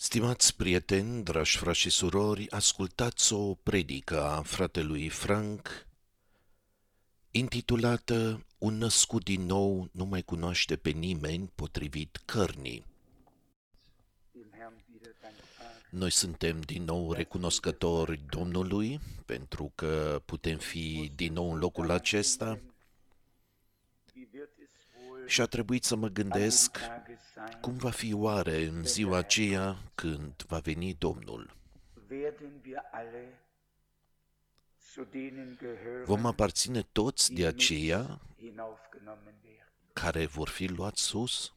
Stimați prieteni, dragi frați și surori, ascultați o predică a fratelui Frank, intitulată Un născut din nou nu mai cunoaște pe nimeni potrivit cărnii. Noi suntem din nou recunoscători Domnului pentru că putem fi din nou în locul acesta și a trebuit să mă gândesc cum va fi oare în ziua aceea când va veni Domnul. Vom aparține toți de aceia care vor fi luați sus?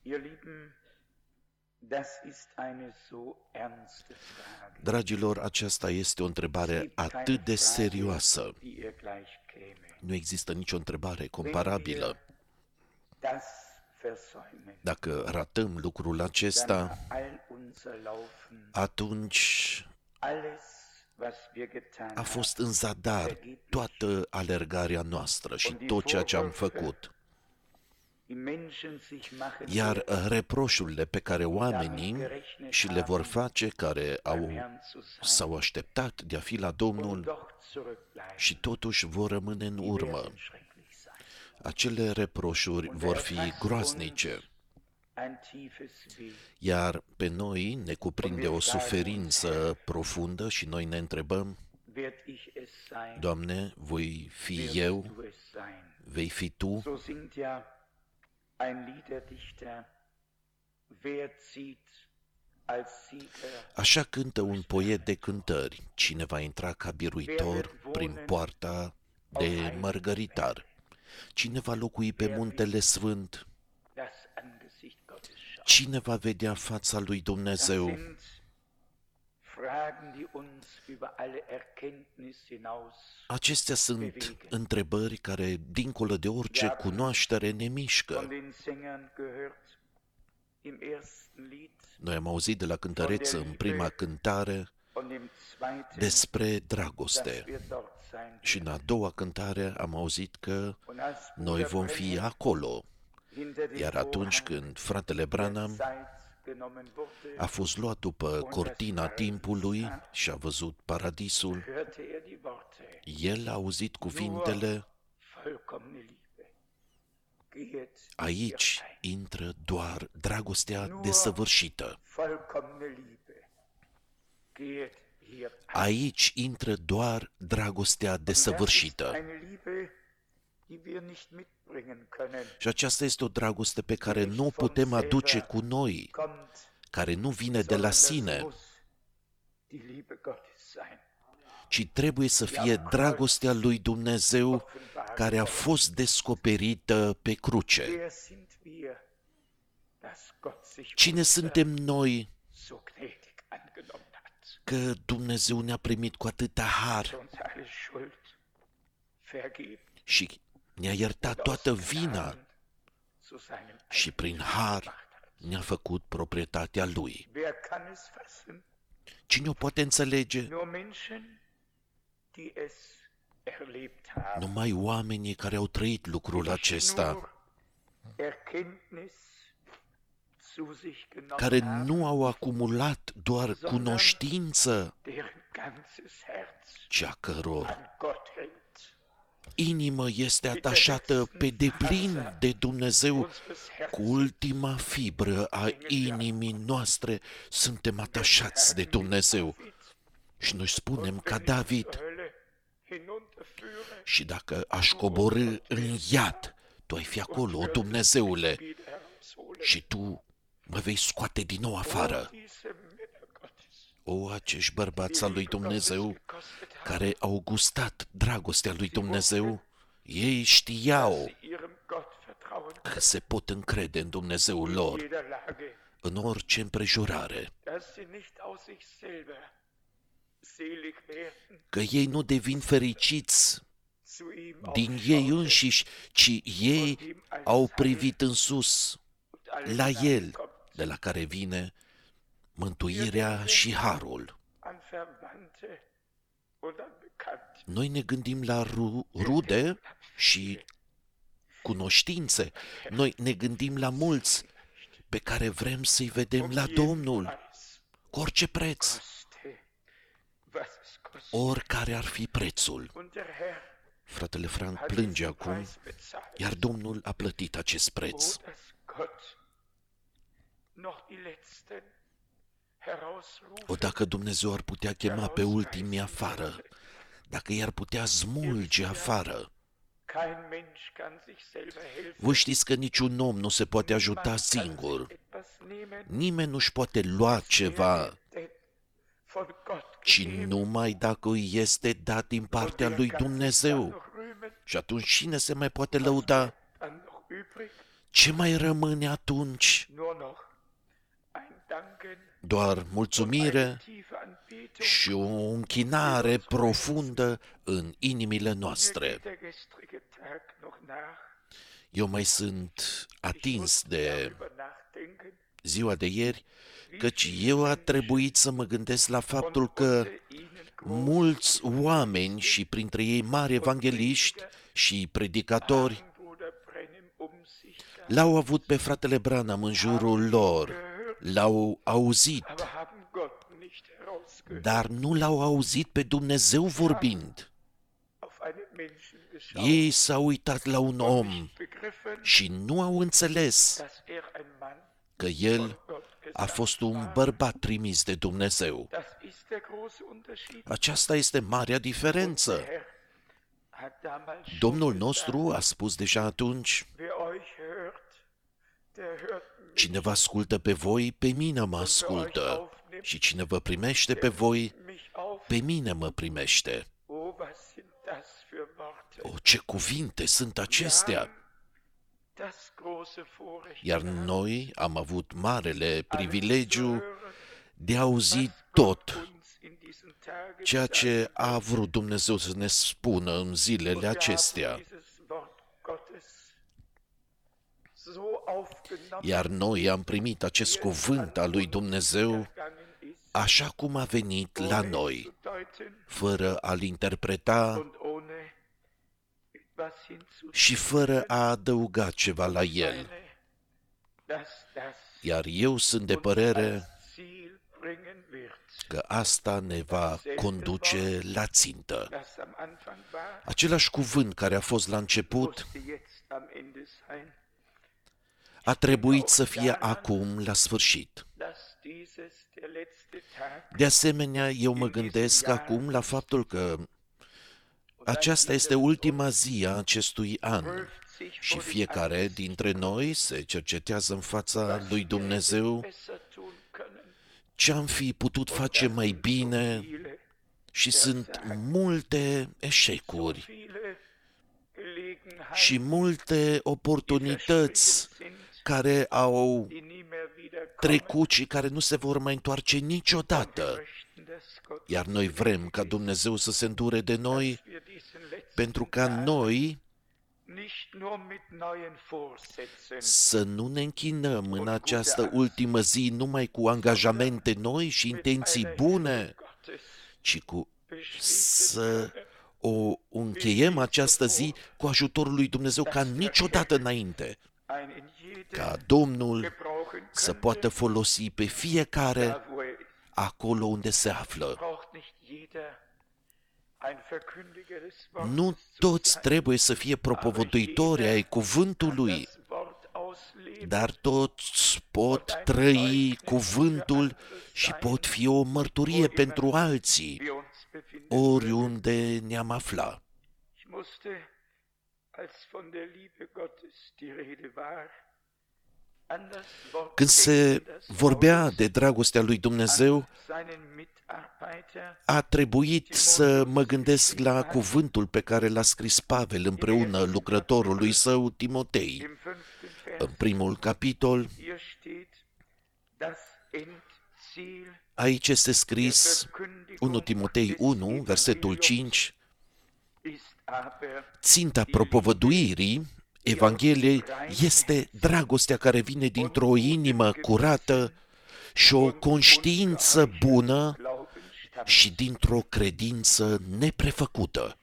Dragilor, aceasta este o întrebare atât de serioasă. Nu există nicio întrebare comparabilă. Dacă ratăm lucrul acesta, atunci a fost în zadar toată alergarea noastră și tot ceea ce am făcut. Iar reproșurile pe care oamenii și le vor face care s-au așteptat de a fi la Domnul și totuși vor rămâne în urmă. Acele reproșuri vor fi groaznice, iar pe noi ne cuprinde o suferință profundă și noi ne întrebăm: Doamne, voi fi eu? Vei fi Tu? Așa cântă un poet de cântări: cine va intra ca biruitor prin poarta de mărgăritar? Cine va locui pe muntele sfânt? Cine va vedea fața lui Dumnezeu? Acestea sunt întrebări care, dincolo de orice cunoaștere, ne mișcă. Noi am auzit de la cântăreță în prima cântare despre dragoste. Și în a doua cântare am auzit că noi vom fi acolo. Iar atunci când fratele Branham a fost luat după cortina timpului și a văzut paradisul, el a auzit cuvintele: aici intră doar dragostea desăvârșită. Aici intră doar dragostea desăvârșită. Și aceasta este o dragoste pe care nu o putem aduce cu noi, care nu vine de la sine, ci trebuie să fie dragostea lui Dumnezeu care a fost descoperită pe cruce. Cine suntem noi că Dumnezeu ne-a primit cu atâta har și ne-a iertat toată vina și prin har ne-a făcut proprietatea Lui? Cine o poate înțelege? Numai oamenii care au trăit lucrul acesta, care nu au acumulat doar cunoștință, ci a căror inimă este atașată pe deplin de Dumnezeu. Cu ultima fibră a inimii noastre suntem atașați de Dumnezeu. Și noi spunem ca David: și dacă aș coborî în iad, Tu ai fi acolo, Dumnezeule, și Tu mă vei scoate din nou afară. O, acești bărbați al lui Dumnezeu care au gustat dragostea lui Dumnezeu, ei știau că se pot încrede în Dumnezeul lor în orice împrejurare, că ei nu devin fericiți din ei înșiși, ci ei au privit în sus, la El, de la care vine mântuirea și harul. Noi ne gândim la rude și cunoștințe. Noi ne gândim la mulți pe care vrem să-i vedem la Domnul. cu orice preț, oricare ar fi prețul. Fratele Frank plânge acum, iar Domnul a plătit acest preț. O, dacă Dumnezeu ar putea chema pe ultimii afară, dacă i-ar putea smulge afară. Voi știți că niciun om nu se poate ajuta singur. Nimeni nu-și poate lua ceva, ci numai dacă îi este dat din partea lui Dumnezeu. Și atunci cine se mai poate lăuda? Ce mai rămâne atunci? Doar mulțumire și o închinare profundă în inimile noastre. Eu mai sunt atins de ziua de ieri, căci eu a trebuit să mă gândesc la faptul că mulți oameni și printre ei mari evangeliști și predicatori l-au avut pe fratele Branham în jurul lor, l-au auzit, dar nu l-au auzit pe Dumnezeu vorbind. Ei s-au uitat la un om și nu au înțeles că el a fost un bărbat trimis de Dumnezeu. Aceasta este marea diferență. Domnul nostru a spus deja atunci: cine vă ascultă pe voi, pe mine mă ascultă, și cine vă primește pe voi, pe mine mă primește. O, ce cuvinte sunt acestea! Iar noi am avut marele privilegiu de a auzi tot ceea ce a vrut Dumnezeu să ne spună în zilele acestea. Iar noi am primit acest cuvânt al lui Dumnezeu așa cum a venit la noi, fără a-l interpreta și fără a adăuga ceva la el. Iar eu sunt de părere că asta ne va conduce la țintă. Același cuvânt care a fost la început a trebuit să fie acum la sfârșit. De asemenea, eu mă gândesc acum la faptul că aceasta este ultima zi a acestui an și fiecare dintre noi se cercetează în fața lui Dumnezeu ce am fi putut face mai bine și sunt multe eșecuri și multe oportunități care au trecut și care nu se vor mai întoarce niciodată. Iar noi vrem ca Dumnezeu să se îndure de noi pentru ca noi să nu ne închinăm în această ultimă zi numai cu angajamente noi și intenții bune, ci să o încheiem această zi cu ajutorul lui Dumnezeu ca niciodată înainte, ca Domnul să poată folosi pe fiecare acolo unde se află. Nu toți trebuie să fie propovăduitori ai cuvântului, dar toți pot trăi cuvântul și pot fi o mărturie pentru alții, oriunde ne-am afla. Când se vorbea de dragostea lui Dumnezeu, a trebuit să mă gândesc la cuvântul pe care l-a scris Pavel împreună lucrătorului său Timotei. În primul capitol, aici este scris 1 Timotei 1, versetul 5, ținta propovăduirii Evangheliei este dragostea care vine dintr-o inimă curată și o conștiință bună și dintr-o credință neprefăcută.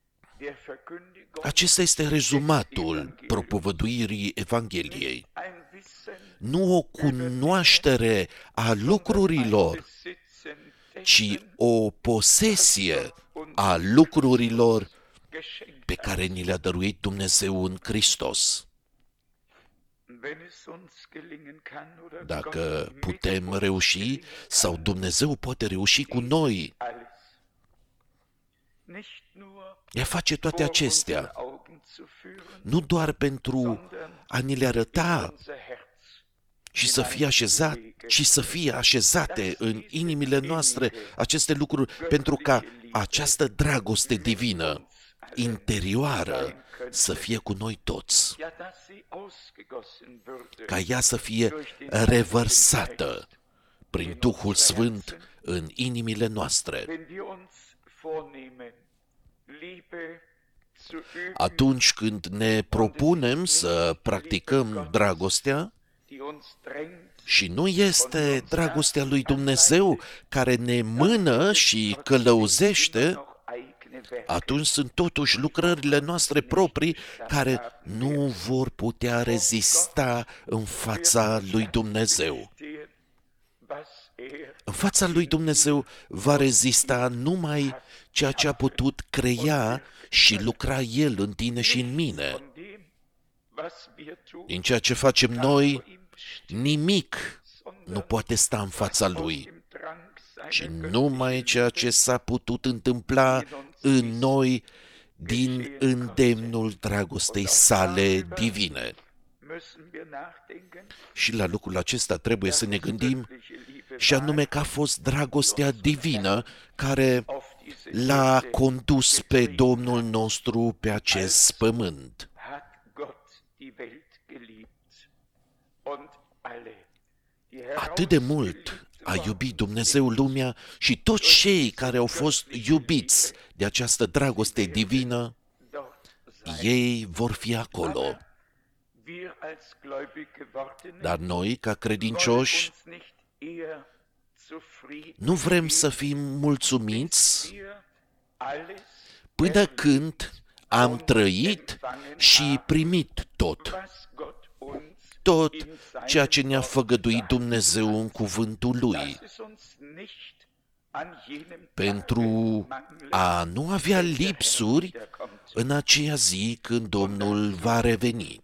Acesta este rezumatul propovăduirii Evangheliei. nu o cunoaștere a lucrurilor, ci o posesie a lucrurilor pe care ni le-a dăruit Dumnezeu în Hristos. Dacă putem reuși sau Dumnezeu poate reuși cu noi, ea face toate acestea, nu doar pentru a ni le arăta și să fie așezat, ci să fie așezate în inimile noastre aceste lucruri, pentru ca această dragoste divină, interioară, să fie cu noi toți, ca ea să fie revărsată prin Duhul Sfânt în inimile noastre. Atunci când ne propunem să practicăm dragostea, și nu este dragostea lui Dumnezeu care ne mână și călăuzește, atunci sunt totuși lucrările noastre proprii care nu vor putea rezista în fața lui Dumnezeu. În fața lui Dumnezeu va rezista numai ceea ce a putut crea și lucra El în tine și în mine. Din ceea ce facem noi, nimic nu poate sta în fața Lui, ci numai ceea ce s-a putut întâmpla în noi din îndemnul dragostei sale divine. Și la lucrul acesta trebuie să ne gândim, și anume că a fost dragostea divină care l-a condus pe Domnul nostru pe acest pământ. Atât de mult a iubit Dumnezeu lumea și toți cei care au fost iubiți de această dragoste divină, ei vor fi acolo. Dar noi, ca credincioși, nu vrem să fim mulțumiți până când am trăit și primit tot ceea ce ne-a făgăduit Dumnezeu în cuvântul Lui, pentru a nu avea lipsuri în aceea zi când Domnul va reveni.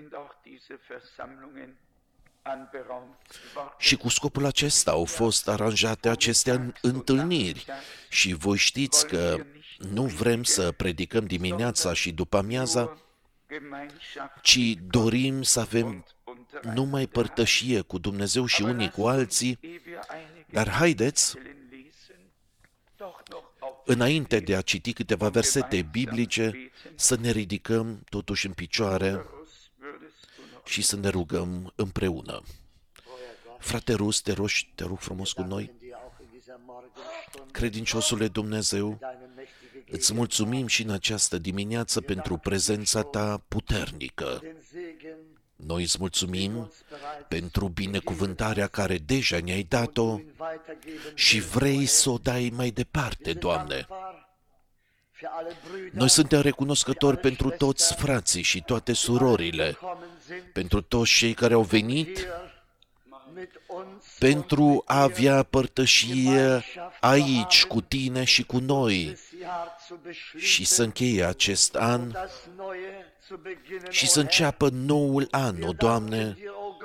Și cu scopul acesta au fost aranjate aceste întâlniri. Și voi știți că nu vrem să predicăm dimineața și după amiaza, ci dorim să avem numai părtășie cu Dumnezeu și unii cu alții. Dar haideți, înainte de a citi câteva versete biblice, să ne ridicăm totuși în picioare și să ne rugăm împreună. Frate Rus, te rog frumos cu noi. Credinciosule Dumnezeu, îți mulțumim și în această dimineață pentru prezența ta puternică. Noi îți mulțumim pentru binecuvântarea care deja ne-ai dat-o și vrei să o dai mai departe, Doamne. Noi suntem recunoscători pentru toți frații și toate surorile, pentru toți cei care au venit pentru a avea părtășie aici cu tine și cu noi și să încheie acest an și să înceapă noul an, o Doamne.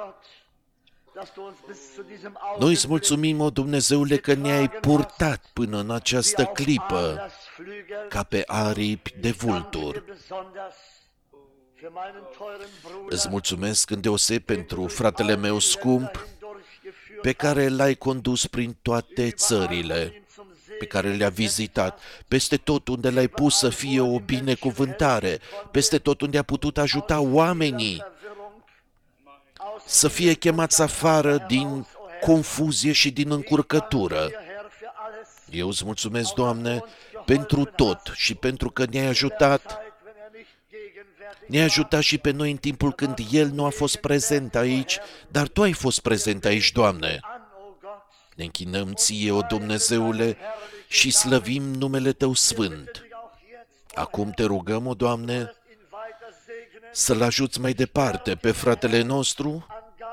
Noi îți mulțumim, o Dumnezeule, că ne-ai purtat până în această clipă ca pe aripi de vulturi. Îți mulțumesc îndeoseb pentru fratele meu scump, pe care l-ai condus prin toate țările, pe care le-a vizitat, peste tot unde l-ai pus să fie o binecuvântare, peste tot unde a putut ajuta oamenii să fie chemați afară din confuzie și din încurcătură. Eu îți mulțumesc, Doamne, pentru tot și pentru că ne-ai ajutat. Ne-ai ajutat și pe noi în timpul când El nu a fost prezent aici, dar Tu ai fost prezent aici, Doamne. Ne închinăm Ție, o Dumnezeule, și slăvim numele Tău sfânt. Acum Te rugăm, o Doamne, să-l ajuți mai departe pe fratele nostru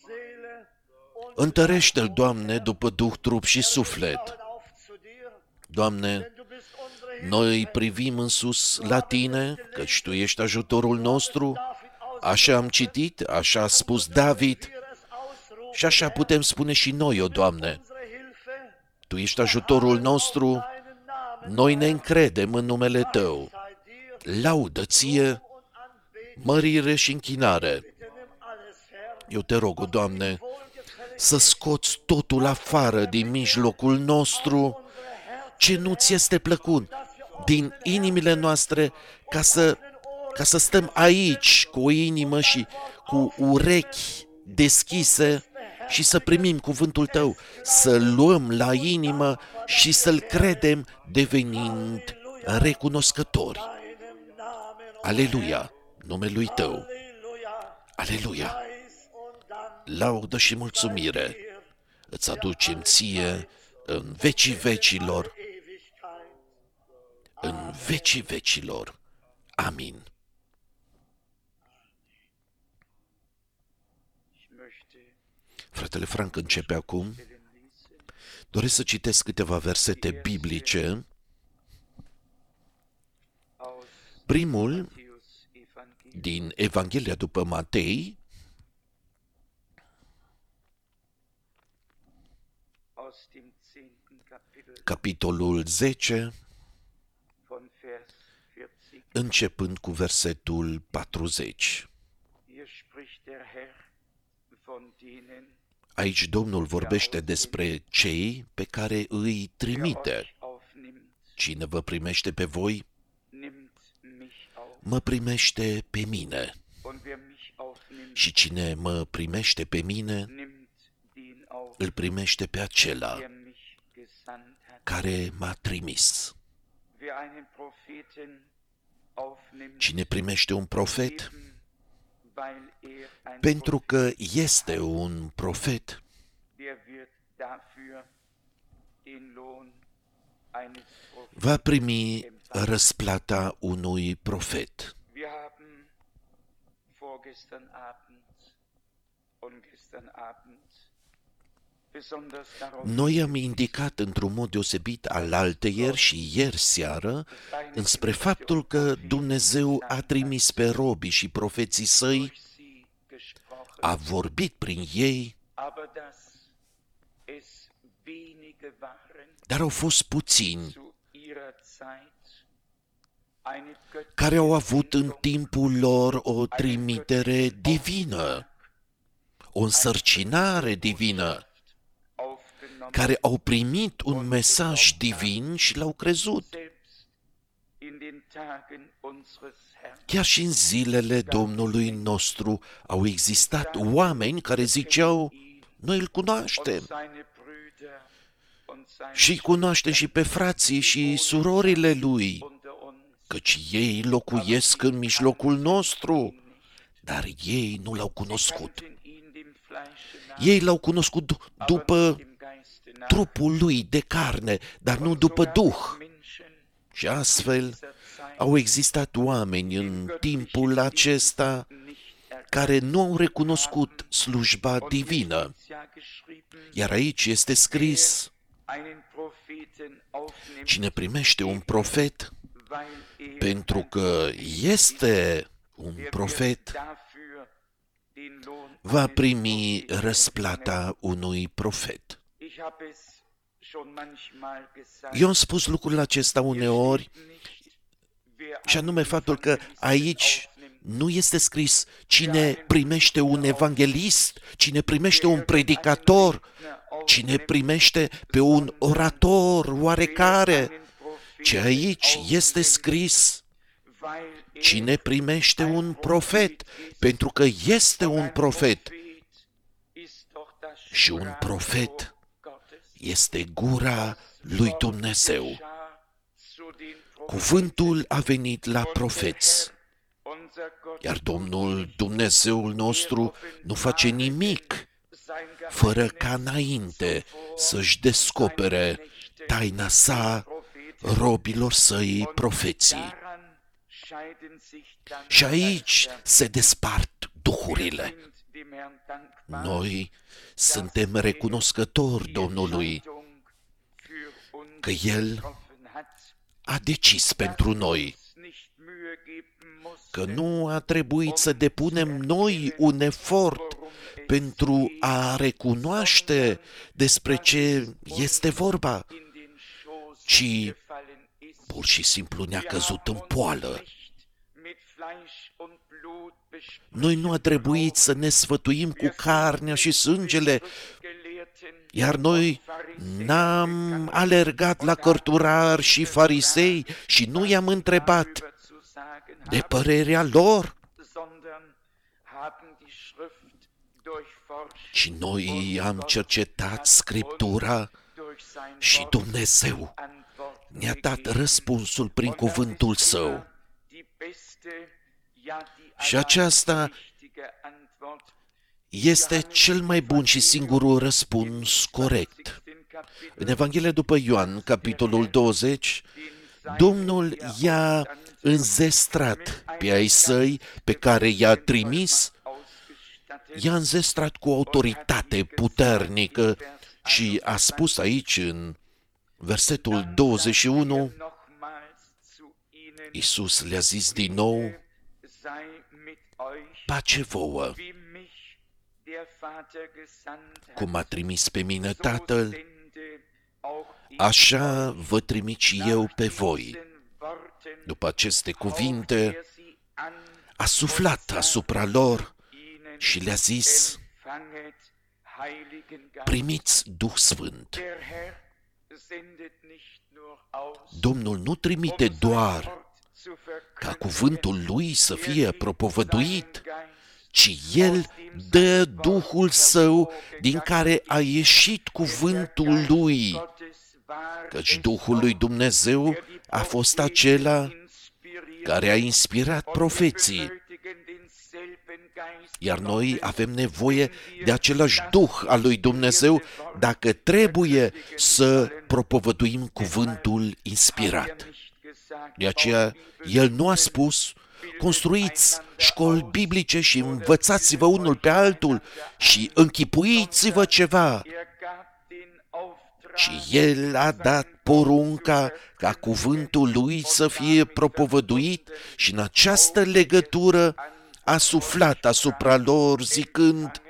Întărește-l, Doamne, după Duh, trup și suflet. Doamne, noi privim în sus la Tine, căci Tu ești ajutorul nostru. Așa am citit, așa a spus David și așa putem spune și noi, o Doamne. Tu ești ajutorul nostru, noi ne încredem în numele Tău. Laudă Ție, mărire și închinare. Eu te rog, o Doamne, să scoți totul afară din mijlocul nostru, ce nu ți este plăcut, din inimile noastre, ca să stăm aici cu o inimă și cu urechi deschise și să primim cuvântul Tău, să-l luăm la inimă și să-l credem devenind recunoscători. Aleluia, numelui Tău. Aleluia. Laudă și mulțumire îți aducem Ție în vecii vecilor, în vecii vecilor. Amin. Fratele Frank începe acum. Doresc să citesc câteva versete biblice. Primul din Evanghelia după Matei, capitolul 10, începând cu versetul 40. Aici Domnul vorbește despre cei pe care îi trimite. Cine vă primește pe voi, mă primește pe mine. Și cine mă primește pe mine, îl primește pe acela care m-a trimis. Cine primește un profet, pentru că este un profet, va primi răsplata unui profet. Noi am indicat într-un mod deosebit alaltăieri și ieri seară înspre faptul că Dumnezeu a trimis pe robii și profeții Săi, a vorbit prin ei, dar au fost puțini care au avut în timpul lor o trimitere divină, o însărcinare divină, care au primit un mesaj divin și l-au crezut. Chiar și în zilele Domnului nostru au existat oameni care ziceau, noi îl cunoaștem și îi cunoaștem și pe frații și surorile lui, căci ei locuiesc în mijlocul nostru, dar ei nu l-au cunoscut. Ei l-au cunoscut după trupul lui de carne, dar nu după Duh. Și astfel au existat oameni în timpul acesta care nu au recunoscut slujba divină. Iar aici este scris, cine primește un profet, pentru că este un profet, va primi răsplata unui profet. Eu am spus lucrul acesta uneori, și anume faptul că aici nu este scris cine primește un evanghelist, cine primește un predicator, cine primește pe un orator oarecare, ci aici este scris cine primește un profet, pentru că este un profet. Și un profet este gura lui Dumnezeu. Cuvântul a venit la profeți, iar Domnul Dumnezeul nostru nu face nimic fără ca înainte să-și descopere taina sa robilor săi profeții. Și aici se despart duhurile. Noi suntem recunoscători Domnului că El a decis pentru noi, că nu a trebuit să depunem noi un efort pentru a recunoaște despre ce este vorba, ci pur și simplu ne-a căzut în poală. Noi nu a trebuit să ne sfătuim cu carnea și sângele, iar noi n-am alergat la cărturari și farisei și nu i-am întrebat de părerea lor, ci noi am cercetat Scriptura și Dumnezeu ne-a dat răspunsul prin cuvântul Său. Și aceasta este cel mai bun și singurul răspuns corect. În Evanghelia după Ioan, capitolul 20, Domnul i-a înzestrat pe ai săi pe care i-a trimis, i-a înzestrat cu autoritate puternică și a spus aici în versetul 21, Iisus le-a zis din nou, pace vouă, cum a trimis pe mine Tatăl, așa vă trimit și eu pe voi. După aceste cuvinte, a suflat asupra lor și le-a zis, primiți Duh Sfânt. Domnul nu trimite doar ca cuvântul Lui să fie propovăduit, ci El dă Duhul Său din care a ieșit cuvântul Lui, căci Duhul lui Dumnezeu a fost acela care a inspirat profeții, iar noi avem nevoie de același Duh al lui Dumnezeu dacă trebuie să propovăduim cuvântul inspirat. De aceea, El nu a spus, construiți școli biblice și învățați-vă unul pe altul și închipuiți-vă ceva. Și El a dat porunca ca cuvântul Lui să fie propovăduit și în această legătură a suflat asupra lor zicând,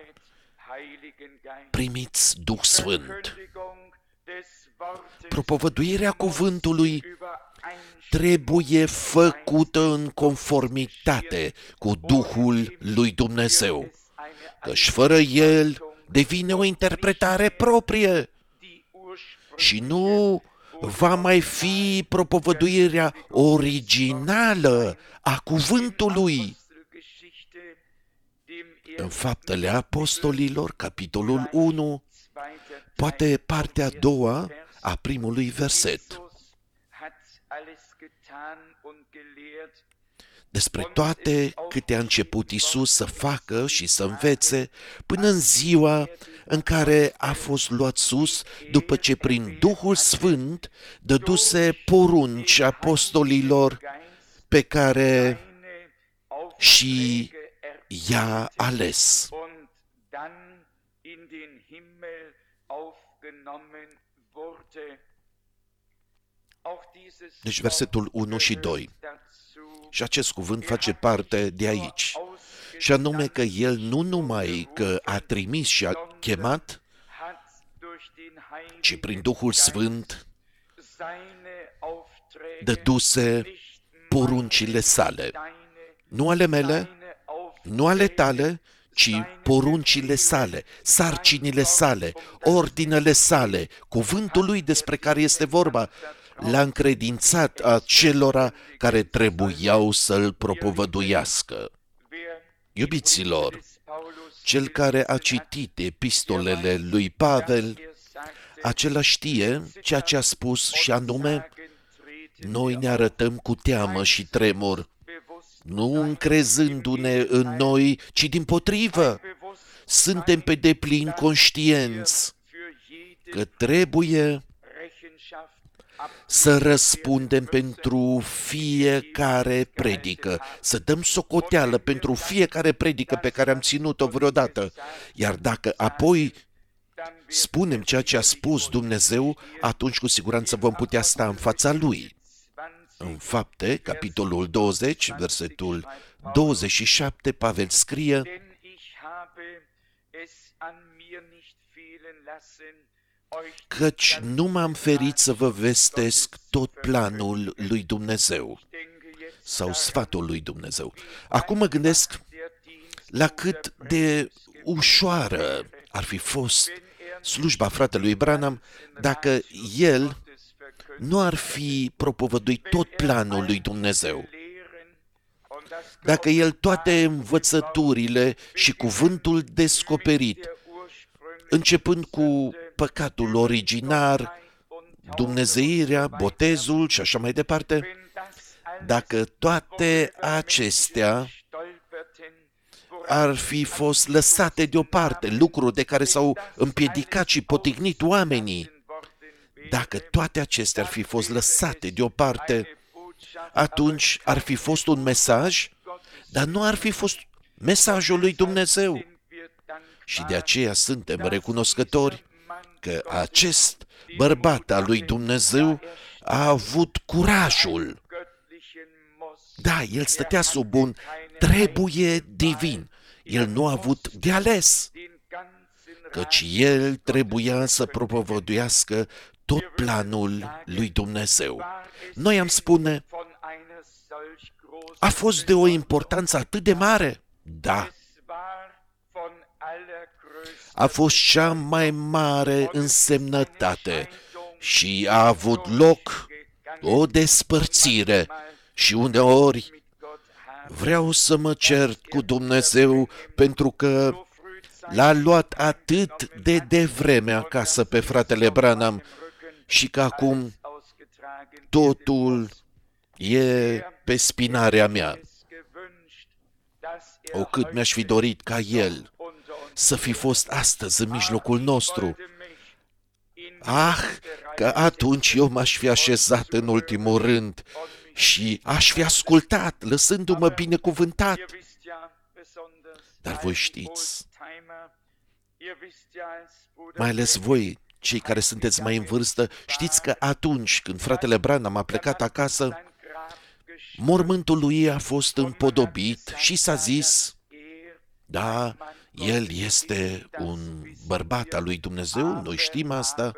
primiți Duh Sfânt. Propovăduirea cuvântului trebuie făcută în conformitate cu Duhul lui Dumnezeu, căci fără El devine o interpretare proprie și nu va mai fi propovăduirea originală a cuvântului. În Faptele Apostolilor, capitolul 1, poate partea a doua a primului verset. Despre toate câte a început Iisus să facă și să învețe până în ziua în care a fost luat sus, după ce prin Duhul Sfânt dăduse porunci apostolilor pe care și i-a ales. Deci versetul 1 și 2. Și acest cuvânt face parte de aici. Și anume că El nu numai că a trimis și a chemat, ci prin Duhul Sfânt dăduse poruncile sale. Nu ale mele, nu ale tale, ci poruncile sale, sarcinile sale, ordinele sale, cuvântul Lui despre care este vorba, l-a încredințat acelora care trebuiau să-l propovăduiască. Iubiților, cel care a citit epistolele lui Pavel, acela știe ceea ce a spus și anume, noi ne arătăm cu teamă și tremur, nu încrezându-ne în noi, ci dimpotrivă, suntem pe deplin conștienți că trebuie să răspundem pentru fiecare predică, să dăm socoteală pentru fiecare predică pe care am ținut-o vreodată. Iar dacă apoi spunem ceea ce a spus Dumnezeu, atunci cu siguranță vom putea sta în fața Lui. În Fapte, capitolul 20, versetul 27, Pavel scrie: căci nu m-am ferit să vă vestesc tot planul lui Dumnezeu sau sfatul lui Dumnezeu. Acum mă gândesc la cât de ușoară ar fi fost slujba fratelui Branham dacă el nu ar fi propovăduit tot planul lui Dumnezeu. Dacă el toate învățăturile și cuvântul descoperit, începând cu păcatul originar, dumnezeirea, botezul și așa mai departe, dacă toate acestea ar fi fost lăsate deoparte, lucruri de care s-au împiedicat și potignit oamenii, dacă toate acestea ar fi fost lăsate deoparte, atunci ar fi fost un mesaj, dar nu ar fi fost mesajul lui Dumnezeu. Și de aceea suntem recunoscători că acest bărbat al lui Dumnezeu a avut curajul. Da, el stătea sub un trebuie divin. El nu a avut de ales, căci el trebuia să propovăduiască tot planul lui Dumnezeu. Noi am spune, a fost de o importanță atât de mare? Da. A fost cea mai mare însemnătate și a avut loc o despărțire și uneori vreau să mă cert cu Dumnezeu pentru că l-a luat atât de devreme acasă pe fratele Branham și că acum totul e pe spinarea mea. O cât mi-aș fi dorit ca el să fi fost astăzi în mijlocul nostru. Ah, că atunci eu m-aș fi așezat în ultimul rând și aș fi ascultat, lăsându-mă binecuvântat. Dar voi știți, mai ales voi, cei care sunteți mai în vârstă, știți că atunci când fratele Branham a plecat acasă, mormântul lui a fost împodobit și s-a zis, da, el este un bărbat al lui Dumnezeu, noi știm asta,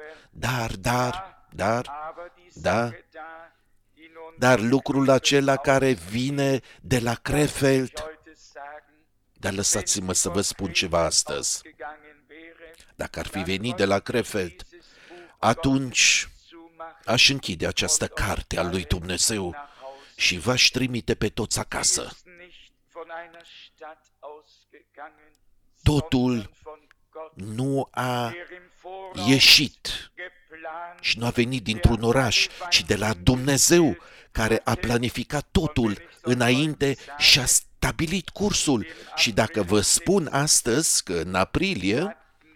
dar lucrul acela care vine de la Krefeld, dar lăsați-mă să vă spun ceva astăzi. Dacă ar fi venit de la Krefeld, atunci aș închide această carte a lui Dumnezeu și v-aș trimite pe toți acasă. Totul nu a ieșit și nu a venit dintr-un oraș, ci de la Dumnezeu, care a planificat totul înainte și a stabilit cursul. Și dacă vă spun astăzi că în aprilie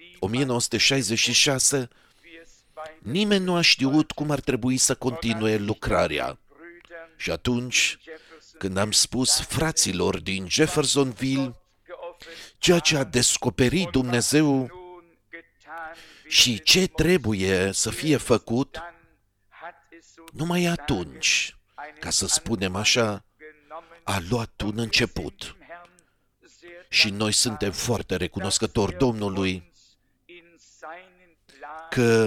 1966 nimeni nu a știut cum ar trebui să continue lucrarea. Și atunci, când am spus fraților din Jeffersonville ceea ce a descoperit Dumnezeu și ce trebuie să fie făcut, numai atunci, ca să spunem așa, a luat un început. Și noi suntem foarte recunoscători Domnului că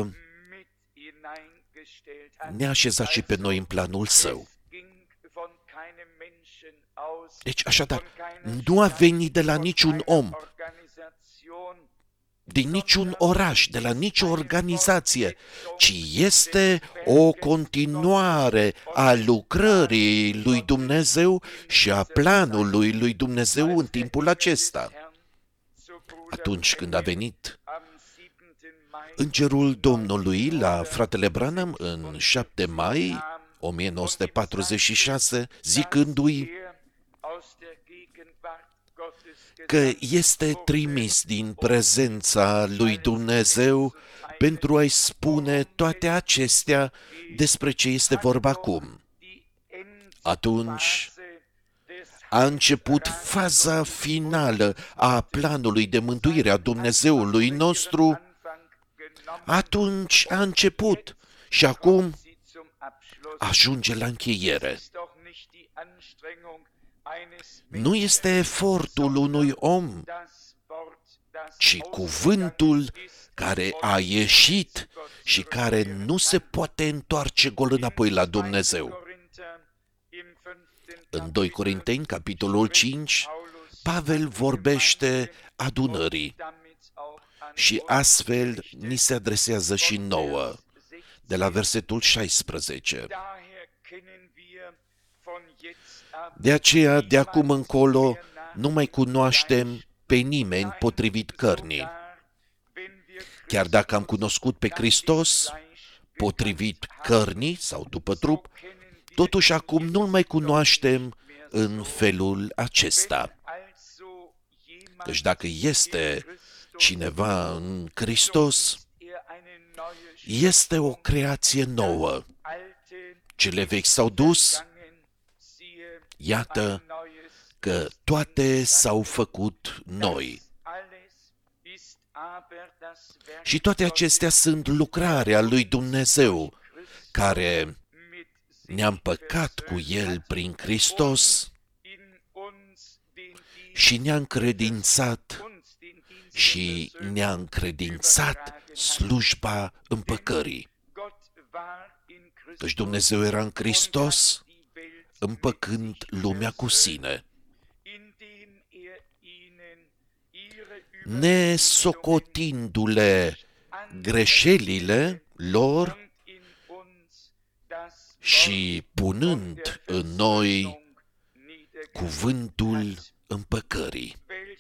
ne-a așezat și pe noi în planul Său. Deci, așadar, nu a venit de la niciun om, din niciun oraș, de la nicio organizație, ci este o continuare a lucrării lui Dumnezeu și a planului lui Dumnezeu în timpul acesta. Atunci când a venit Îngerul Domnului la fratele Branham în 7 mai 1946, zicându-i că este trimis din prezența lui Dumnezeu pentru a-i spune toate acestea despre ce este vorba acum. Atunci a început faza finală a planului de mântuire a Dumnezeului nostru. Atunci a început și acum ajunge la încheiere. Nu este efortul unui om, ci cuvântul care a ieșit și care nu se poate întoarce gol înapoi la Dumnezeu. În 2 Corinteni, capitolul 5, Pavel vorbește adunării și astfel ni se adresează și nouă, de la versetul 16. De aceea, de acum încolo, nu mai cunoaștem pe nimeni potrivit cărnii. Chiar dacă am cunoscut pe Hristos, potrivit cărnii sau după trup, totuși acum nu-L mai cunoaștem în felul acesta. Deci dacă este cineva în Hristos, este o creație nouă. Cele vechi s-au dus, iată că toate s-au făcut noi. Și toate acestea sunt lucrarea lui Dumnezeu, care ne-a împăcat cu El prin Hristos și ne-a încredințat slujba împăcării. Deci Dumnezeu era în Hristos, împăcând lumea cu sine, nesocotindu-le greșelile lor și punând în noi cuvântul împăcării.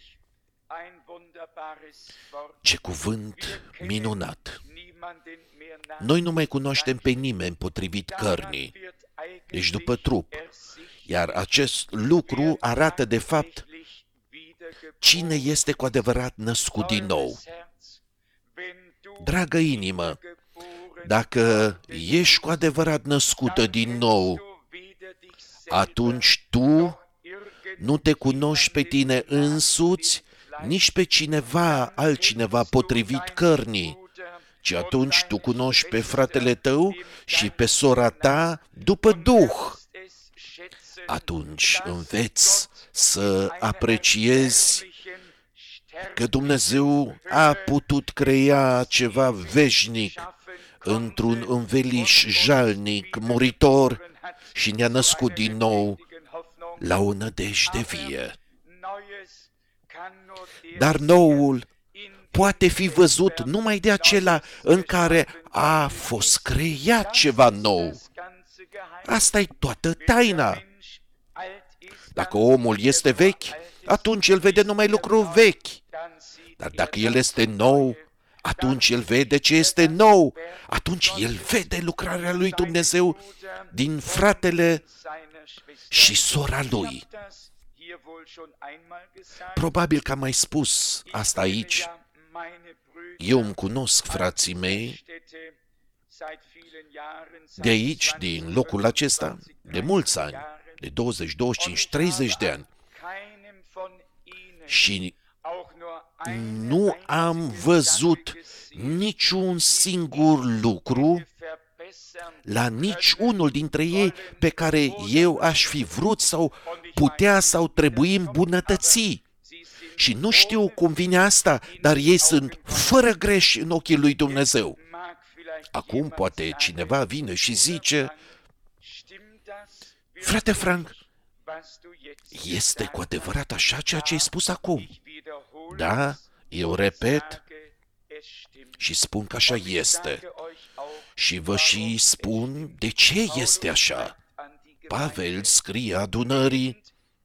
Ce cuvânt minunat! Noi nu mai cunoaștem pe nimeni potrivit cărnii, deci după trup, iar acest lucru arată de fapt cine este cu adevărat născut din nou. Dragă inimă, dacă ești cu adevărat născută din nou, atunci tu nu te cunoști pe tine însuți, nici pe altcineva potrivit cărnii, ci atunci tu cunoști pe fratele tău și pe sora ta după Duh. Atunci înveți să apreciezi că Dumnezeu a putut crea ceva veșnic într-un înveliș jalnic, muritor, și ne-a născut din nou la o nădejde vie. Dar noul poate fi văzut numai de acela în care a fost creat ceva nou. Asta-i toată taina. Dacă omul este vechi, atunci el vede numai lucruri vechi. Dar dacă el este nou, atunci el vede ce este nou. Atunci el vede lucrarea lui Dumnezeu din fratele și sora lui. Probabil că am mai spus asta aici. Eu îmi cunosc frații mei de aici, din locul acesta, de mulți ani, de 20, 25, 30 de ani. Și nu am văzut niciun singur lucru la nici unul dintre ei pe care eu aș fi vrut sau putea sau trebui îmbunătăți. Și nu știu cum vine asta, dar ei sunt fără greș în ochii lui Dumnezeu. Acum poate cineva vine și zice: frate Frank, este cu adevărat așa ceea ce ai spus acum? Da, eu repet și spun că așa este. Și vă și spun de ce este așa. Pavel scrie adunării: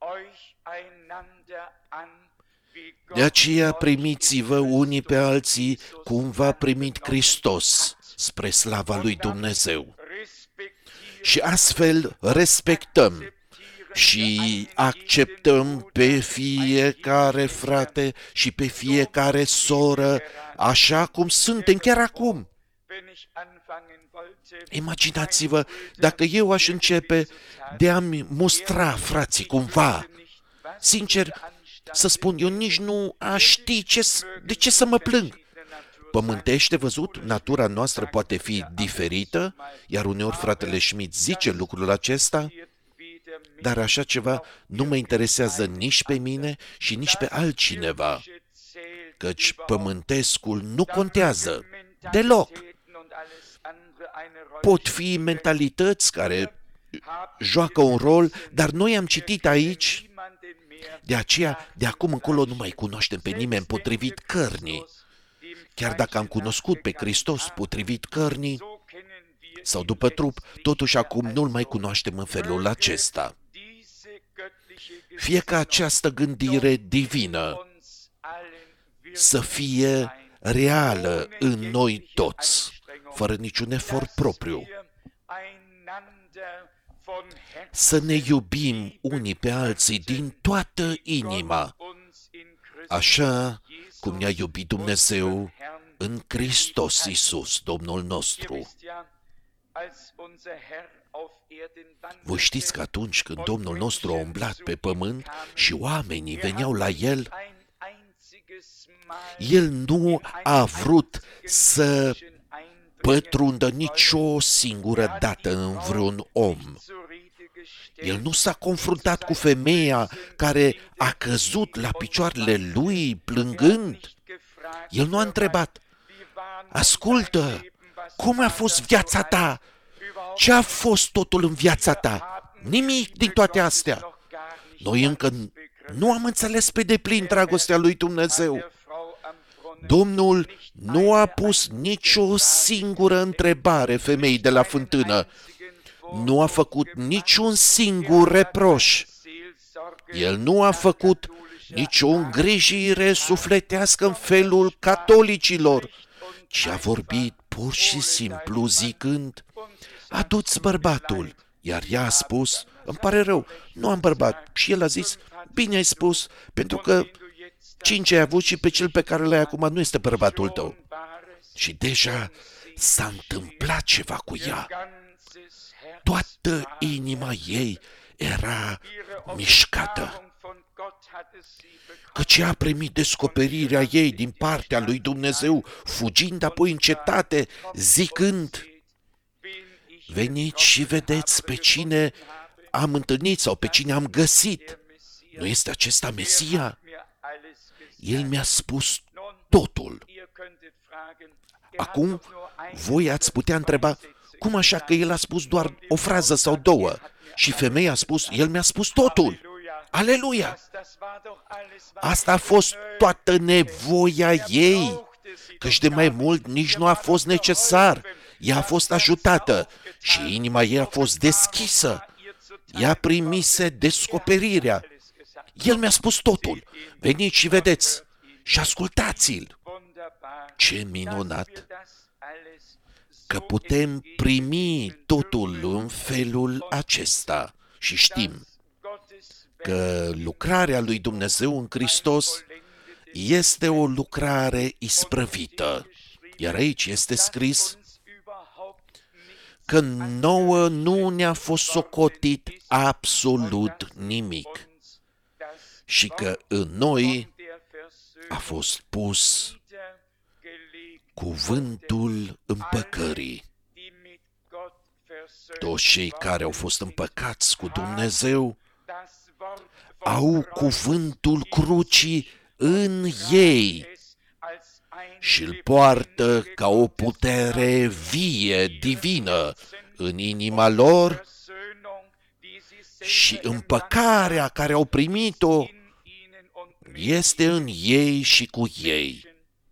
de aceea primiți-vă unii pe alții cum v-a primit Hristos, spre slava lui Dumnezeu. Și astfel respectăm, și acceptăm pe fiecare frate și pe fiecare soră așa cum suntem chiar acum. Imaginați-vă dacă eu aș începe de a-mi mustra frații cumva. Sincer să spun, eu nici nu aș ști de ce să mă plâng. Pământește văzut, natura noastră poate fi diferită, iar uneori fratele Schmidt zice lucrul acesta, dar așa ceva nu mă interesează nici pe mine și nici pe altcineva, căci pământescul nu contează deloc. Pot fi mentalități care joacă un rol, dar noi am citit aici, de aceea, de acum încolo nu mai cunoaștem pe nimeni potrivit cărnii. Chiar dacă am cunoscut pe Hristos potrivit cărnii sau după trup, totuși acum nu-L mai cunoaștem în felul acesta. Fie ca această gândire divină să fie reală în noi toți, fără niciun efort propriu. Să ne iubim unii pe alții din toată inima, așa cum ne-a iubit Dumnezeu în Hristos Iisus, Domnul nostru. Voi știți că atunci când Domnul nostru a umblat pe pământ și oamenii veneau la El, El nu a vrut să pătrundă nicio singură dată în vreun om. El nu s-a confruntat cu femeia care a căzut la picioarele lui plângând. El nu a întrebat, ascultă, cum a fost viața ta? Ce a fost totul în viața ta? Nimic din toate astea. Noi încă nu am înțeles pe deplin dragostea lui Dumnezeu. Domnul nu a pus nicio singură întrebare femeii de la fântână. Nu a făcut niciun singur reproș. El nu a făcut nicio îngrijire sufletească în felul catolicilor, ci a vorbit pur și simplu zicând, adu-ți bărbatul. Iar ea a spus, îmi pare rău, nu am bărbat. Și el a zis, bine ai spus, pentru că 5 ai avut și pe cel pe care l-ai acum nu este bărbatul tău. Și deja s-a întâmplat ceva cu ea. Toată inima ei era mișcată, căci a primit descoperirea ei din partea lui Dumnezeu, fugind apoi în cetate, zicând, veniți și vedeți pe cine am întâlnit sau pe cine am găsit. Nu este acesta Mesia? El mi-a spus totul. Acum, voi ați putea întreba, cum așa că el a spus doar o frază sau două? Și femeia a spus, el mi-a spus totul. Aleluia! Asta a fost toată nevoia ei, căci de mai mult nici nu a fost necesar. Ea a fost ajutată și inima ei a fost deschisă. Ea primise descoperirea. El mi-a spus totul. Veniți și vedeți și ascultați-l. Ce minunat! Că putem primi totul în felul acesta și știm că lucrarea lui Dumnezeu în Hristos este o lucrare isprăvită. Iar aici este scris că nouă nu ne-a fost socotit absolut nimic și că în noi a fost pus cuvântul împăcării. Toți cei care au fost împăcați cu Dumnezeu au cuvântul crucii în ei și îl poartă ca o putere vie, divină, în inima lor și împăcarea care au primit-o este în ei și cu ei.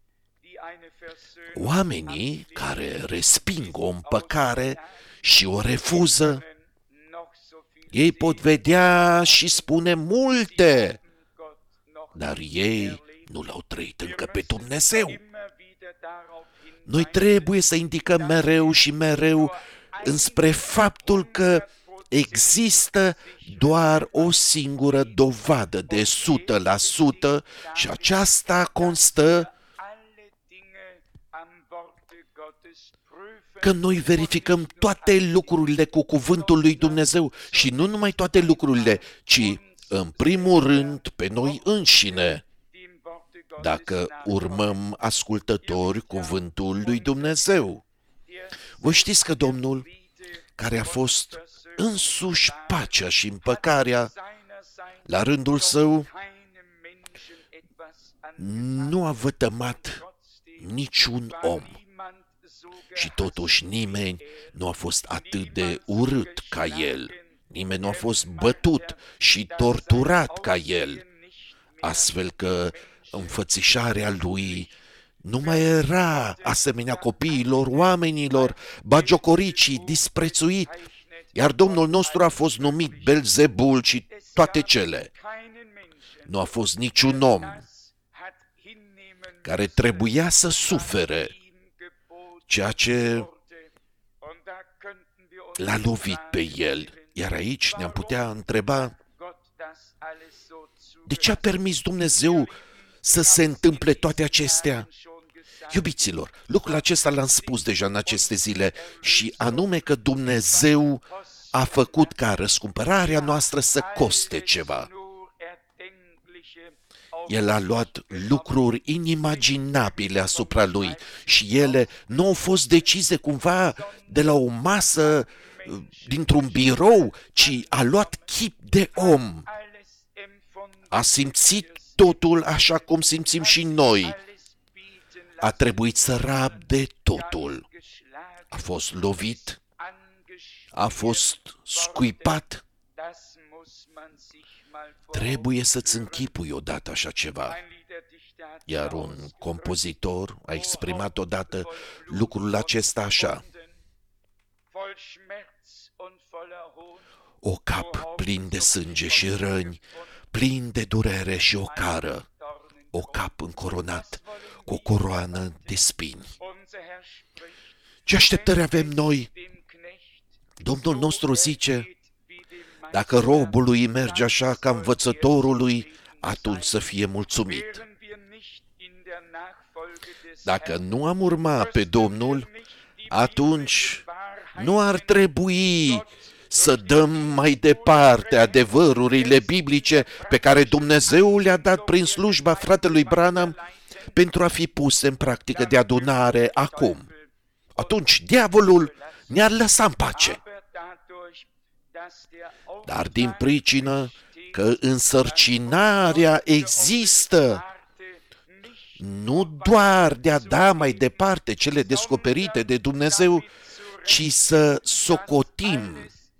Oamenii care resping o împăcare și o refuză, ei pot vedea și spune multe, dar ei nu l-au trăit încă pe Dumnezeu. Noi trebuie să indicăm mereu și mereu înspre faptul că Există doar o singură dovadă de 100% și aceasta constă că noi verificăm toate lucrurile cu cuvântul lui Dumnezeu și nu numai toate lucrurile, ci în primul rând pe noi înșine, dacă urmăm ascultători cuvântul lui Dumnezeu. Voi știți că Domnul, care a fost însuși pacea și împăcarea, la rândul său, nu a vătămat niciun om. Și totuși nimeni nu a fost atât de urât ca el. Nimeni nu a fost bătut și torturat ca el. Astfel că înfățișarea lui nu mai era asemenea copiilor, oamenilor, bagiocorit și disprețuit, iar Domnul nostru a fost numit Belzebul și toate cele. Nu a fost niciun om care trebuia să sufere ceea ce l-a lovit pe el. Iar aici ne-am putea întreba, de ce a permis Dumnezeu să se întâmple toate acestea? Iubiților, lucrul acesta l-am spus deja în aceste zile, și anume că Dumnezeu a făcut ca răscumpărarea noastră să coste ceva. El a luat lucruri inimaginabile asupra lui și ele nu au fost decise cumva de la o masă, dintr-un birou, ci a luat chip de om. A simțit totul așa cum simțim și noi. A trebuit să rabde totul. A fost lovit, a fost scuipat. Trebuie să-ți închipui odată așa ceva. Iar un compozitor a exprimat odată lucrul acesta așa: o cap plin de sânge și răni, plin de durere și ocară, o cap încoronat cu o coroană de spini. Ce așteptări avem noi? Domnul nostru zice, dacă robului merge așa ca învățătorului, atunci să fie mulțumit. Dacă nu am urmat pe Domnul, atunci nu ar trebui să dăm mai departe adevărurile biblice pe care Dumnezeu le-a dat prin slujba fratelui Branham pentru a fi puse în practică de adunare acum. Atunci diavolul ne-ar lăsa în pace. Dar din pricină că însărcinarea există, nu doar de a da mai departe cele descoperite de Dumnezeu, ci să socotim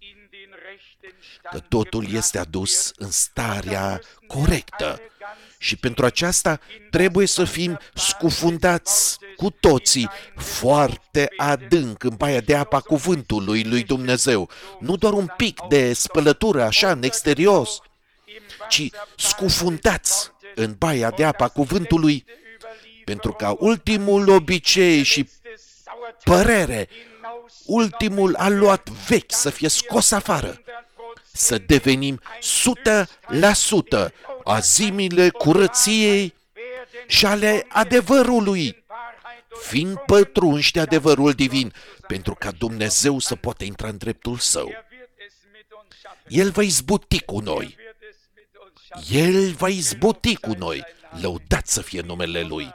că totul este adus în starea corectă. Și pentru aceasta trebuie să fim scufundați cu toții foarte adânc în baia de apă a cuvântului lui Dumnezeu. Nu doar un pic de spălătură așa în exterior, ci scufundați în baia de apă a cuvântului, pentru ca ultimul obicei și părere, ultimul aluat vechi să fie scos afară, să devenim 100% azimile curăției și ale adevărului, fiind pătrunși de adevărul divin, pentru ca Dumnezeu să poată intra în dreptul său. El va izbuti cu noi. El va izbuti cu noi. Lăudat să fie numele Lui.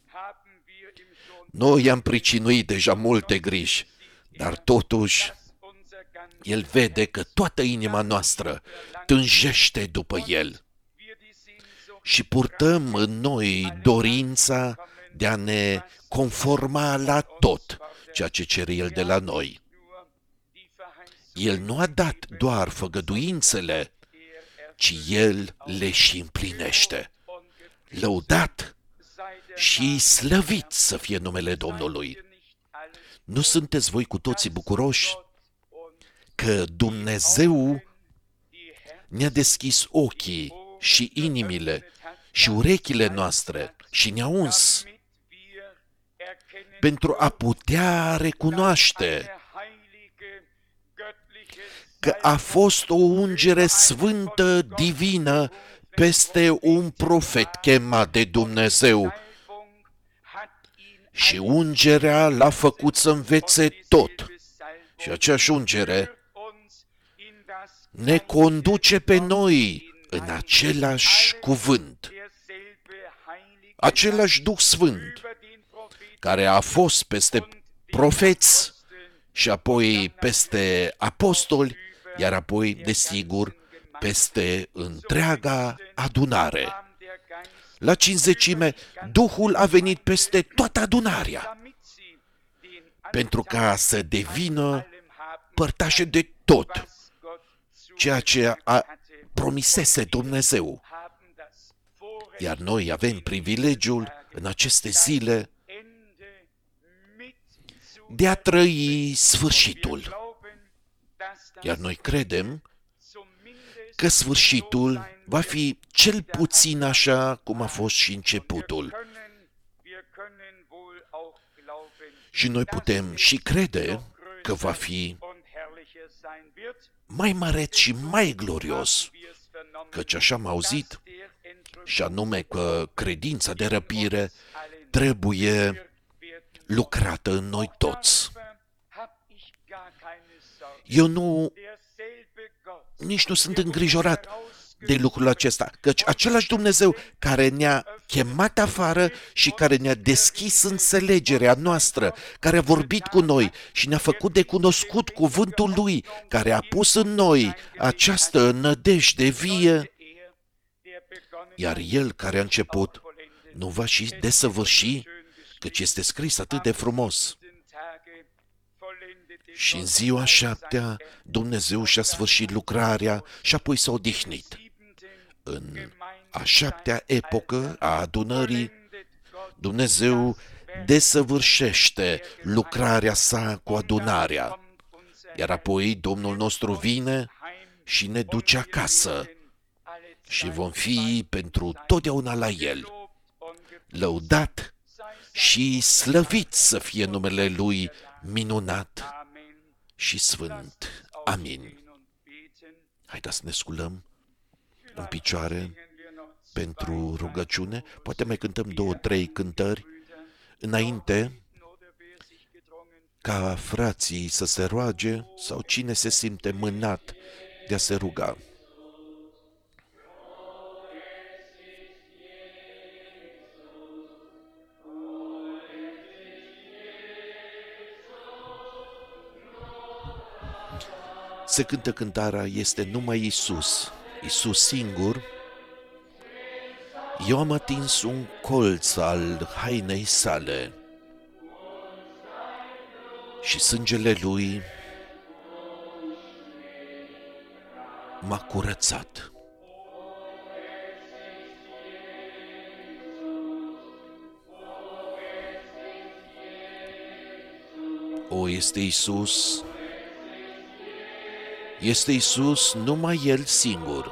Noi am pricinuit deja multe griji, dar totuși El vede că toată inima noastră tânjește după El. Și purtăm în noi dorința de a ne conforma la tot ceea ce cere El de la noi. El nu a dat doar făgăduințele, ci El le și împlinește. Lăudat și slăvit să fie numele Domnului. Nu sunteți voi cu toții bucuroși că Dumnezeu ne-a deschis ochii și inimile și urechile noastre și ne-a uns pentru a putea recunoaște că a fost o ungere sfântă, divină, peste un profet chemat de Dumnezeu. Și ungerea l-a făcut să învețe tot. Și aceeași ungere ne conduce pe noi în același cuvânt. Același Duh Sfânt, care a fost peste profeți și apoi peste apostoli, iar apoi, desigur, peste întreaga adunare. La Cincizecime, Duhul a venit peste toată adunarea, pentru ca să devină părtașe de tot, ceea ce promisese Dumnezeu. Iar noi avem privilegiul în aceste zile de a trăi sfârșitul. Iar noi credem că sfârșitul va fi cel puțin așa cum a fost și începutul. Și noi putem și crede că va fi mai măreț și mai glorios, căci așa am auzit, și anume că credința de răpire trebuie lucrată în noi toți. Eu nici nu sunt îngrijorat de lucrul acesta, căci același Dumnezeu care ne-a chemat afară și care ne-a deschis înțelegerea noastră, care a vorbit cu noi și ne-a făcut de cunoscut cuvântul Lui, care a pus în noi această nădejde vie, iar El care a început nu va și desăvârși, căci este scris atât de frumos. Și în ziua 7-a Dumnezeu și-a sfârșit lucrarea și apoi s-a odihnit. În a 7-a epocă a adunării, Dumnezeu desăvârșește lucrarea sa cu adunarea, iar apoi Domnul nostru vine și ne duce acasă și vom fi pentru totdeauna la El. Lăudat și slăvit să fie numele Lui minunat și sfânt. Amin. Haideți să ne sculăm în picioare pentru rugăciune. Poate mai cântăm 2-3 cântări înainte ca frații să se roage sau cine se simte mânat de a se ruga. Se cântă cântarea, este numai Iisus, Iisus singur. Eu am atins un colț al hainei sale și sângele Lui m-a curățat. O, este Iisus, este Iisus, numai El singur.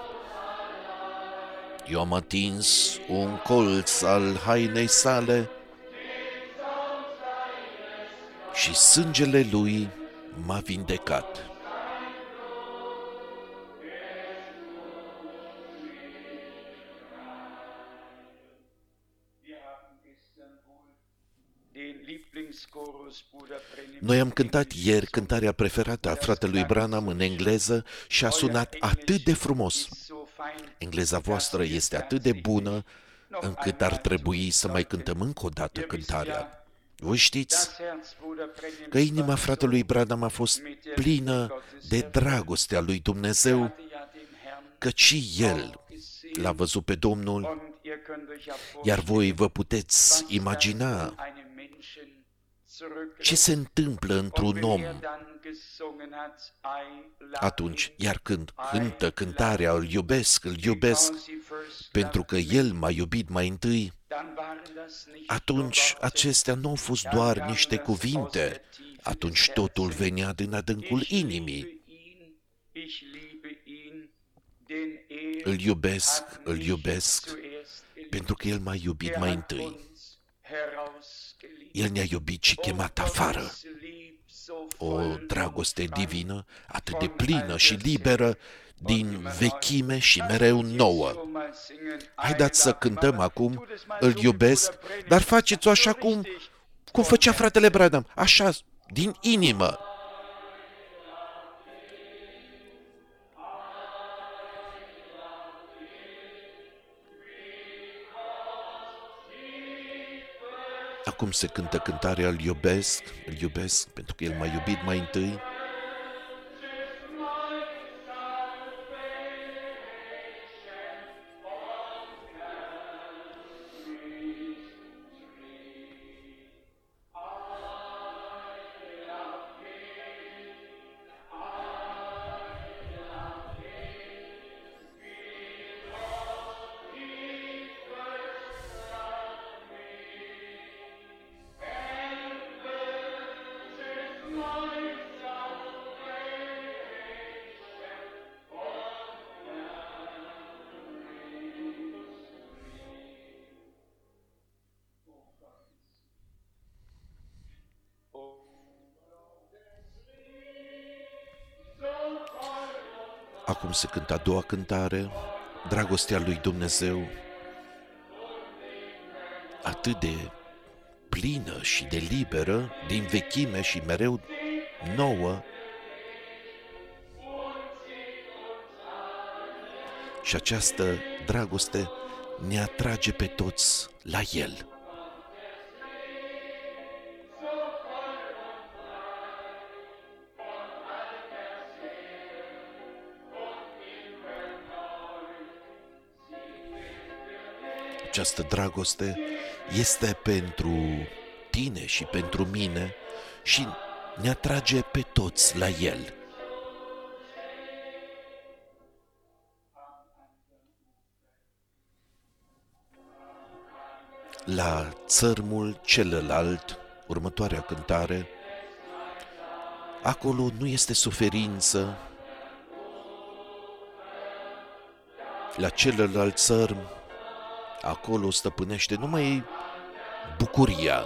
Eu am atins un colț al hainei sale și sângele Lui m-a vindecat. Noi am cântat ieri cântarea preferată a fratelui Branham în engleză și a sunat atât de frumos. Engleza voastră este atât de bună încât ar trebui să mai cântăm încă o dată cântarea. Voi știți că inima fratelui Branham a fost plină de dragostea lui Dumnezeu, căci și el l-a văzut pe Domnul, iar voi vă puteți imagina ce se întâmplă într-un om atunci, iar când cântă cântarea, îl iubesc, pentru că El m-a iubit mai întâi, atunci acestea nu au fost doar niște cuvinte, atunci totul venea din adâncul inimii. Îl iubesc, pentru că El m-a iubit mai întâi. El ne-a iubit și chemat afară. o dragoste divină, atât de plină și liberă, din vechime și mereu nouă. Haideți să cântăm acum, îl iubesc, dar faceți-o așa cum făcea fratele Branham, așa, din inimă. Acum se cântă cântarea îl iubesc, pentru că el m-a iubit mai întâi. Acum se cântă a doua cântare, dragostea lui Dumnezeu, atât de plină și de liberă, din vechime și mereu nouă. Și această dragoste ne atrage pe toți la El. Această dragoste este pentru tine și pentru mine și ne atrage pe toți la El. La țărmul celălalt, următoarea cântare, acolo nu este suferință. La celălalt țărm, acolo stăpânește numai bucuria.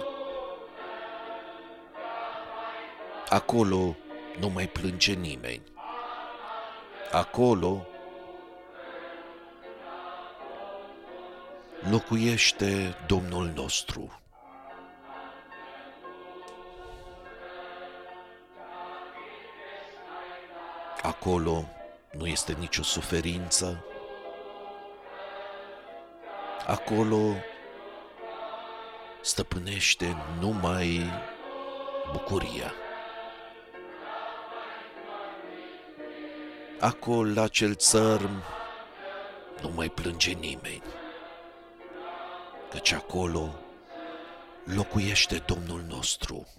Acolo nu mai plânge nimeni. Acolo locuiește Domnul nostru. Acolo nu este nicio suferință. Acolo stăpânește numai bucuria. Acolo, la acel țărm, nu mai plânge nimeni, căci acolo locuiește Domnul nostru.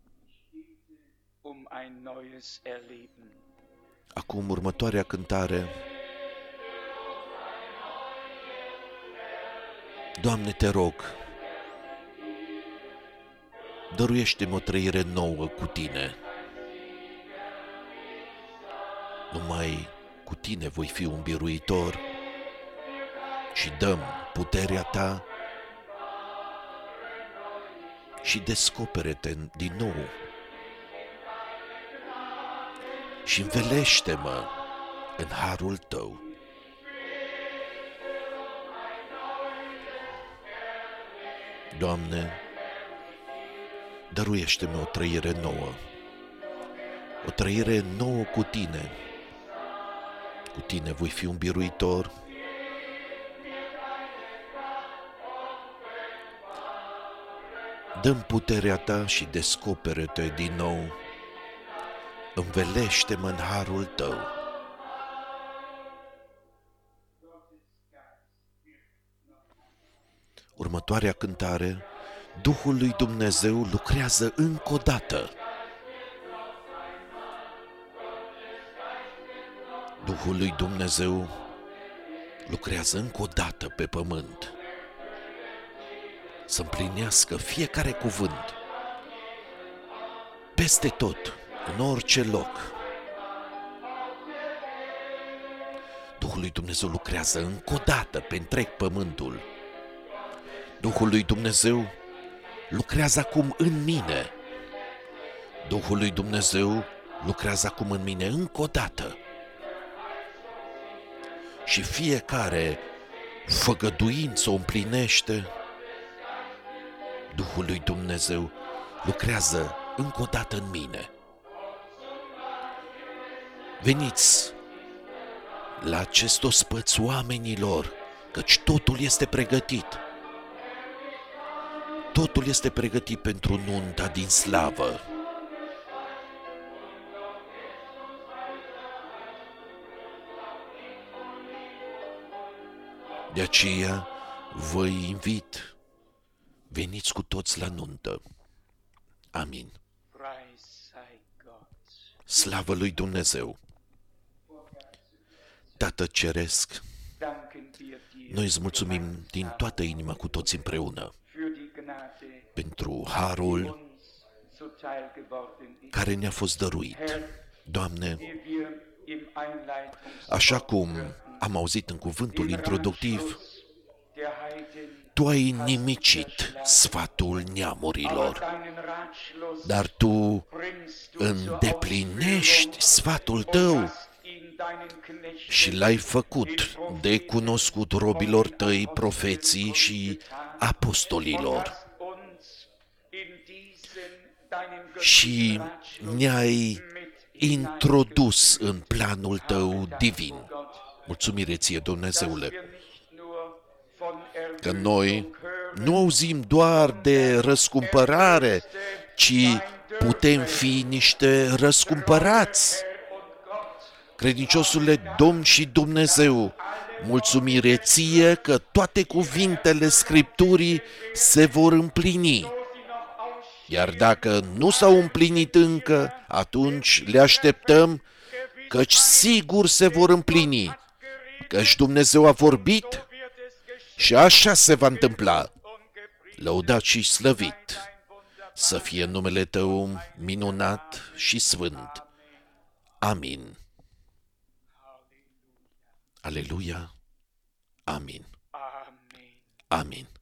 Acum, următoarea cântare. Doamne, te rog, dăruiește-mi o trăire nouă cu Tine. Numai cu Tine voi fi un biruitor și dăm puterea Ta și descopere-te din nou și învelește-mă în harul Tău. Doamne, dăruiește-mi o trăire nouă, o trăire nouă cu Tine. Cu Tine voi fi un biruitor. Dă-mi puterea Ta și descoperă-te din nou. Învelește-mă în harul Tău. Următoarea cântare, Duhul lui Dumnezeu lucrează încă o dată. Duhul lui Dumnezeu lucrează încă o dată pe pământ, să împlinească fiecare cuvânt, peste tot, în orice loc. Duhul lui Dumnezeu lucrează încă o dată pe întreg pământul. Duhul lui Dumnezeu lucrează acum în mine. Duhul lui Dumnezeu lucrează acum în mine încă o dată. Și fiecare făgăduință o împlinește. Duhul lui Dumnezeu lucrează încă o dată în mine. Veniți la acest ospăț oamenilor, căci totul este pregătit. Totul este pregătit pentru nunta din slavă. De aceea vă invit, veniți cu toți la nuntă. Amin. Slavă lui Dumnezeu! Tată Ceresc, noi îți mulțumim din toată inima cu toți împreună pentru harul care ne-a fost dăruit. Doamne, așa cum am auzit în cuvântul introductiv, Tu ai inimicit sfatul neamurilor, dar Tu îndeplinești sfatul Tău și l-ai făcut de cunoscut robilor Tăi, profeții și apostolilor. Și ne-ai introdus în planul Tău divin. Mulțumire Ție, Dumnezeule, că noi nu auzim doar de răscumpărare, ci putem fi niște răscumpărați. Credinciosule Domn și Dumnezeu, mulțumire Ție că toate cuvintele Scripturii se vor împlini. Iar dacă nu s-au împlinit încă, atunci le așteptăm, căci sigur se vor împlini, căci Dumnezeu a vorbit și așa se va întâmpla. Lăudat și slăvit să fie numele Tău minunat și sfânt. Amin. Aleluia. Amin. Amin.